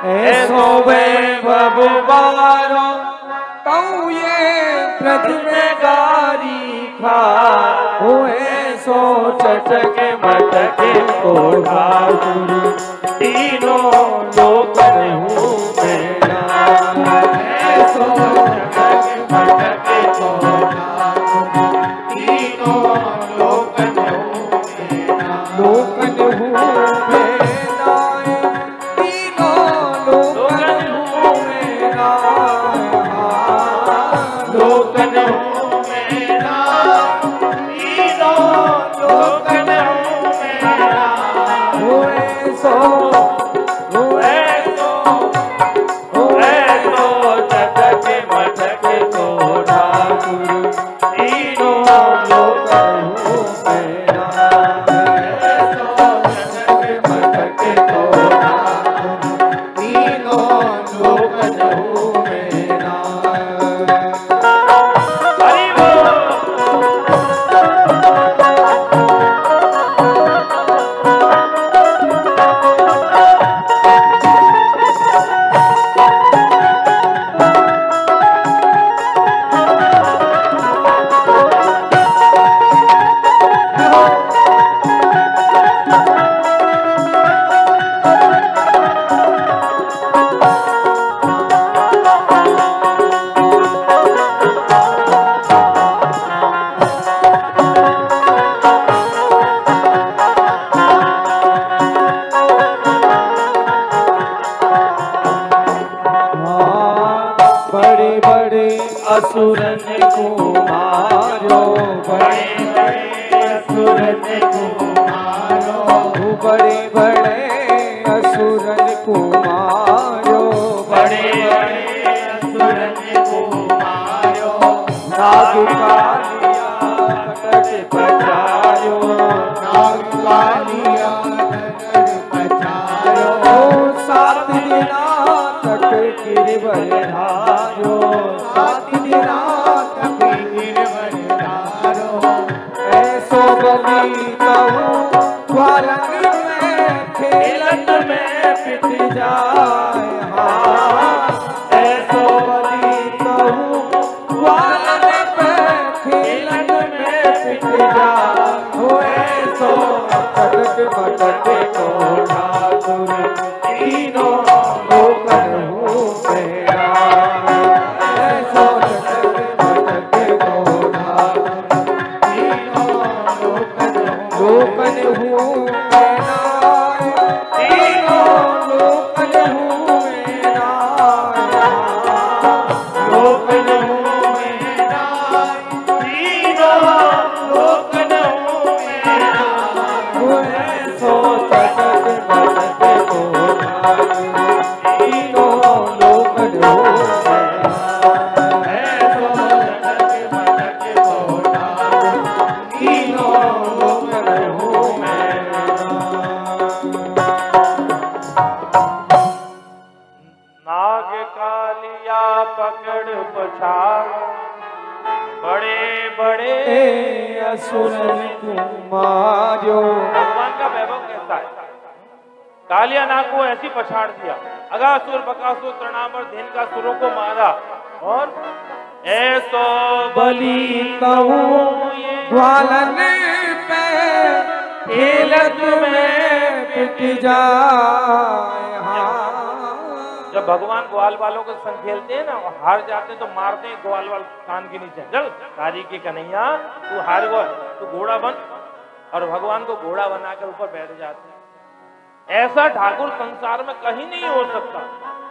ऐसो वैभव बारो तऊ ये ब्रज में गारी खा हो ऐसो चटके मटके को ठाकुर तीनों लोक रहूं मेरा ऐसो चटके मटके को ठाकुर तीनों लोक रहूं मेरा लोक रहूं मेरा तीनों लोक रहूं मेरा लोक रहूं मेरा तीनों लोक रहूं मेरा होए सो चटके मटके को ठाकुर तीनों लोक रहूं मेरा चटके मटके को ठाकुर तीनों लोक रहूं मेरा। बड़े बड़े असुरन को मारो बड़े बड़े असुरन को मारो बड़े बड़े असुरन को मारो बड़े बड़े असुरन को मारो नाग कालिया कटक पचारो नाग कालिया कटक पचारो सात दिना तक गिरवर धारो सात दिना तक गिरवर धारो ऐसो बलि कहूँ ग्वालन में खेलन में पिट जाए हाँ ऐसो बलि कहूँ ग्वालन में खेलन में पिट जाए हो ऐसो चटक मटके को ठाकुर तीनों लोक रहूं मेरा ऐसो चटके मटके को ठाकुर तीनों लोक रहूं मेरा तीनों लोक रहूं मेरा लोक रहूं मेरा तीनों लोक रहूं मेरा हो ऐसो चटके मटके को ठाकुर तीनों लोक रहूं मेरा ऐसो चटके मटके को ठाकुर तीनों लोक रहूं मेरा। नाग कालिया पकड़ पछाड़ बड़े बड़े असुरन को मारो भगवान का वैभव कैसा है। कालिया नाग को ऐसी पछाड़ दिया, अगासुर बकासुर तृणावर धेन का सुरों को मारा और ऐसो बलि कहूँ ग्वालन पे खेलत में पिट जाए हाँ जब भगवान ग्वाल वालों के संग खेलते हैं ना और हार जाते हैं तो मारते हैं ग्वाल वाल कान के नीचे, चल तारी की कन्हैया तू हार गया तू घोड़ा बन, और भगवान को घोड़ा बनाकर ऊपर बैठ जाते हैं। ऐसा ठाकुर संसार में कहीं नहीं हो सकता।